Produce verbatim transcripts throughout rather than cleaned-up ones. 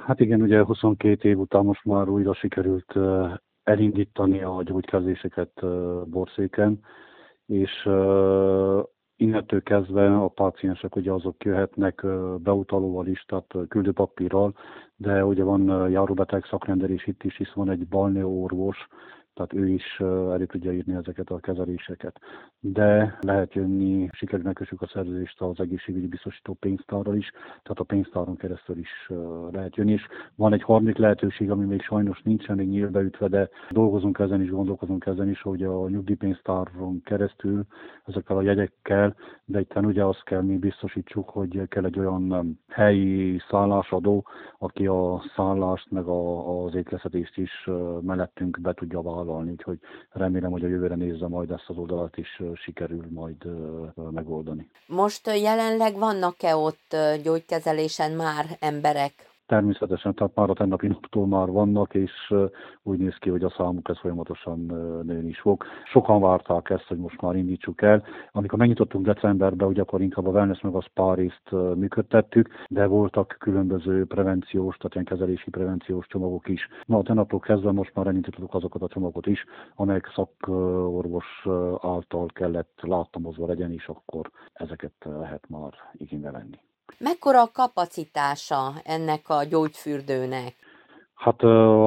Hát igen, ugye huszonkét év után most már újra sikerült eh, elindítani a gyógykezéseket eh, Borszéken, és eh, innentől kezdve a páciensek ugye azok jöhetnek eh, beutalóval is, tehát eh, küldőpapírral, de ugye van eh, járóbeteg szakrendelés itt is, hisz van egy balneórvos, tehát ő is eh, elő tudja írni ezeket a kezeléseket. De lehet jönni, sikerül megkössük a szerződést az egészségügyi biztosító pénztárral is, tehát a pénztáron keresztül is eh, lehet jönni, és van egy harmadik lehetőség, ami még sajnos nincsen még nyílbeütve, de dolgozunk ezen is, gondolkozunk ezen is, hogy a nyugdíjpénztáron keresztül ezekkel a jegyekkel, de itt ugye azt kell mi biztosítsuk, hogy kell egy olyan um, helyi szállásadó, aki a szállást meg a, az étkeztetést is uh, mellettünk be tudja vállalni, úgyhogy remélem, hogy a jövőre nézve majd ezt az oldalat is uh, sikerül majd uh, megoldani. Most uh, jelenleg vannak-e ott uh, gyógykezelésen már emberek? Természetesen, tehát már a tennapi naptól már vannak, és uh, úgy néz ki, hogy a számuk ez folyamatosan uh, nőni is fog. Sokan várták ezt, hogy most már indítsuk el. Amikor megnyitottunk decemberben, ugye akkor inkább a wellness meg a spa részt uh, működtettük, de voltak különböző prevenciós, tehát ilyen kezelési prevenciós csomagok is. Na, a tennaptól kezdve most már elindítottuk azokat a csomagot is, amelyek szakorvos által kellett láttamozva legyen, és akkor ezeket lehet már igénybe venni. Mekkora a kapacitása ennek a gyógyfürdőnek? Hát,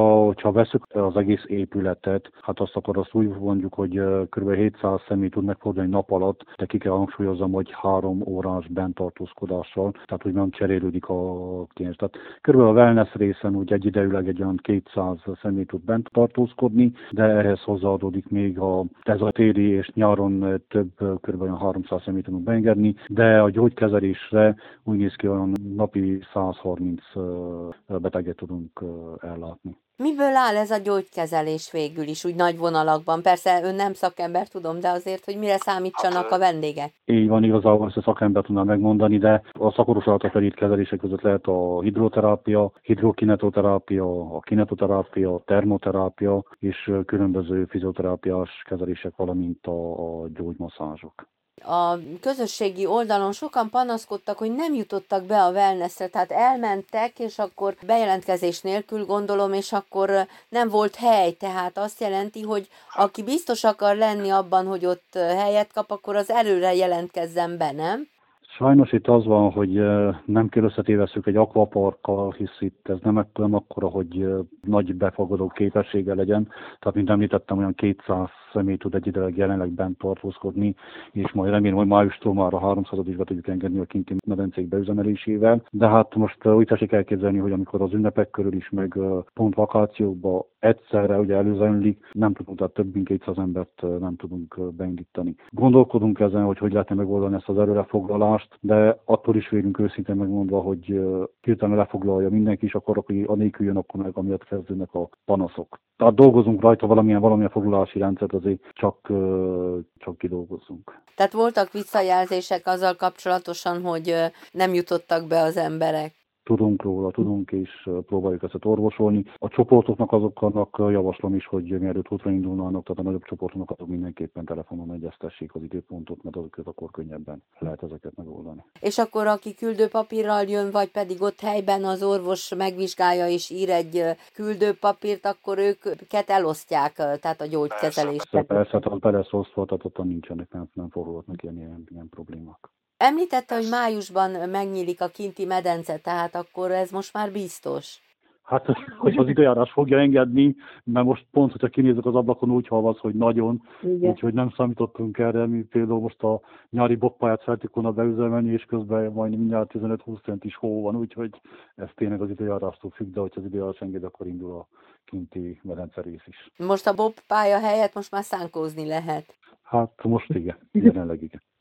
ha veszük az egész épületet, hát azt akkor azt úgy mondjuk, hogy kb. hétszáz személy tud megfordulni nap alatt, de ki kell hangsúlyozom, hogy három órás benntartózkodással, tehát úgy nem cserélődik a kliens. Tehát kb. A wellness részen úgy egyidejűleg egy olyan kétszáz személy tud bent tartózkodni, de ehhez hozzáadódik még a, ez a téli és nyáron több, kb. Olyan háromszáz személy tudunk beengedni, de a gyógykezelésre úgy néz ki, olyan napi száz harminc beteget tudunk ellátni. Miből áll ez a gyógykezelés végül is, úgy nagy vonalakban? Persze ön nem szakember, tudom, de azért, hogy mire számítsanak a vendégek? Így van, igazából ezt a szakember tudná megmondani, de a szakorvos által felírt kezelések között lehet a hidroterápia, hidrokinetoterápia, a kinetoterápia, a termoterápia és különböző fizioterápiás kezelések, valamint a, a gyógymasszázsok. A közösségi oldalon sokan panaszkodtak, hogy nem jutottak be a wellnessre, tehát elmentek, és akkor bejelentkezés nélkül gondolom, és akkor nem volt hely, tehát azt jelenti, hogy aki biztos akar lenni abban, hogy ott helyet kap, akkor az előre jelentkezzen be, nem? Sajnos itt az van, hogy nem kell összetévesszük egy akvaparkkal, hisz itt ez nem, nem akkora, hogy nagy befogadó képessége legyen. Tehát, mint említettem, olyan kétszáz személy tud egyidejűleg jelenleg bent tartózkodni, és majd remélem, hogy májustól már a háromszázat is be tudjuk engedni a kinti medencék beüzemelésével. De hát most úgy tessék elképzelni, hogy amikor az ünnepek körül is, meg pont vakációkban egyszerre ugye előzönlik, nem tudunk, tehát több mint kétszáz embert nem tudunk beindítani. Gondolkodunk ezen, hogy hogy lehetne megoldani ezt az erőlefoglalást, de attól is vélünk őszintén megmondva, hogy hirtelen lefoglalja mindenki, és akkor, aki anélkül jön, akkor meg amiatt kezdődnek a panaszok. Tehát dolgozunk rajta valamilyen, valamilyen foglalási rendszert, azért csak, csak kidolgozzunk. Tehát voltak visszajelzések azzal kapcsolatosan, hogy nem jutottak be az emberek? Tudunk róla, tudunk, és próbáljuk ezt orvosolni. A csoportoknak azoknak javaslom is, hogy mielőtt útra indulnának, tehát a nagyobb csoportoknak azok mindenképpen telefonon egyeztessék az időpontot, mert azokat akkor könnyebben lehet ezeket megoldani. És akkor aki küldőpapírral jön, vagy pedig ott helyben az orvos megvizsgálja és ír egy küldőpapírt, akkor őket elosztják, tehát a gyógykezelést. Persze, persze, tehát be lesz osztva, tehát ott nincsenek, nem, nem fordulhatnak ilyen, ilyen, ilyen problémák. Említette, hogy májusban megnyílik a kinti medence, tehát akkor ez most már biztos. Hát, hogy az időjárás fogja engedni, mert most pont, hogyha kinézek az ablakon, úgy havaz, hogy nagyon, úgyhogy nem számítottunk erre, mi például most a nyári bokpályát szeretik volna beüzemelni, és közben majd mindjárt tizenöt-húsz centis hó van, úgyhogy ez tényleg az időjárástól függ, de hogyha az időjárás enged, akkor indul a kinti medence rész is. Most a bobpálya helyett most már szánkózni lehet. Hát most igen, jelenleg igen.